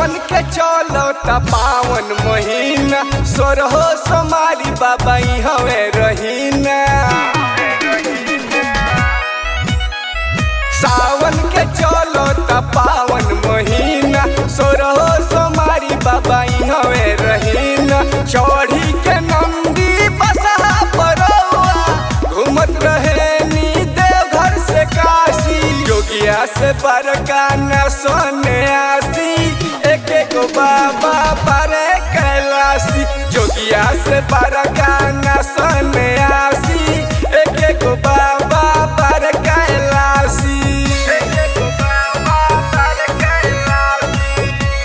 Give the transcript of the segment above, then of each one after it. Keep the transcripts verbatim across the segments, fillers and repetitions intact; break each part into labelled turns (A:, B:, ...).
A: सावन के चलो त पावन महीना सोरहो सोमारी बाबा हवे रहीना। सावन के चलो त पावन महीना सोरहो सोमारी बाबा हवे रहीना। चढ़ी के नंदी बसहा परौआ घूमत रहे नी देवघर से काशी। जोगिया से बड़का न सोने आसी एक एक बाबा परे कैलाशी। जोगिया से बड़का न सोने आसी एक एक बाबा पर कैलाशी। एक एक बाबा पर कैलाशी।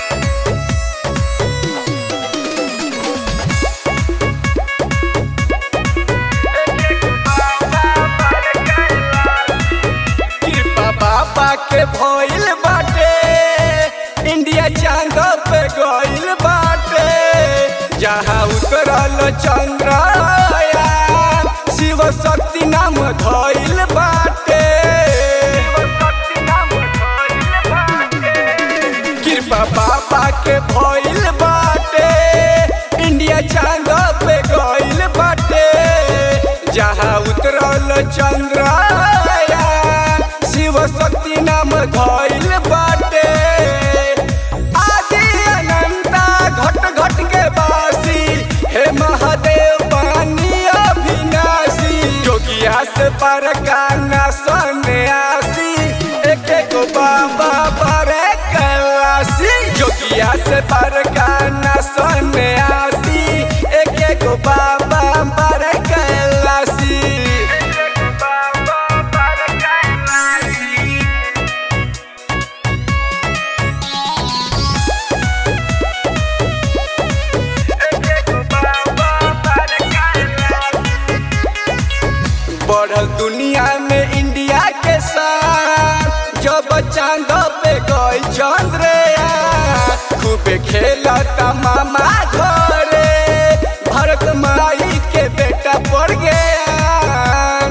A: एक एक बाबा पर कैलाशी। कृपा बाबा के भइल बाटे इंडिया चांद पे गइल बाटे। जहाँ उतरल चंद्रयान शिव शक्ति नाम धइल बाटे। कृपा बाबा के भइल बाटे इंडिया चांद पे गइल बाटे। जहाँ उतरल चंद्रयान शिव शक्ति नाम धइल बाटे। आदि अनंता घट घट के बासी हे महादेव पानी अविनाशी। जोगिया से बड़का न सन्यासी एक एक बाबा परे कैलाशी। जोगिया से बड़का न सन्यासी एक एक बाबा परे कैलाशी। बढ़ल दुनिया में इंडिया के साथ जब चांद पे गई चंद्रयान। खूबे खेलता मामा घरे भरत माई के बेटा पड़ गया।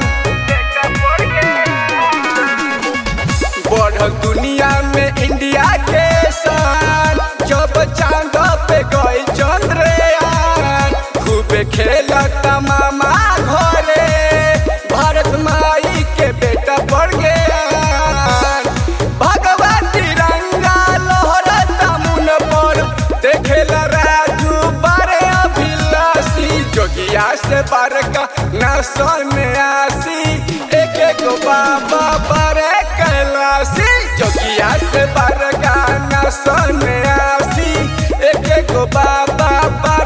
A: बढ़ल दुनिया में इंडिया के साथ जब चांद पे गई चंद्रयान। खूबे खेलता मामा घरे भारत माई के बेटा पड़ गया। भगवान तिरंगा लहरता मुन पर देखेला राजू बारे अभिलाषी। जोगिया से बड़का न सन्यासी एक एक बाबा परे कैलाशी। जोगिया से बड़का न सन्यासी एक एक बाबा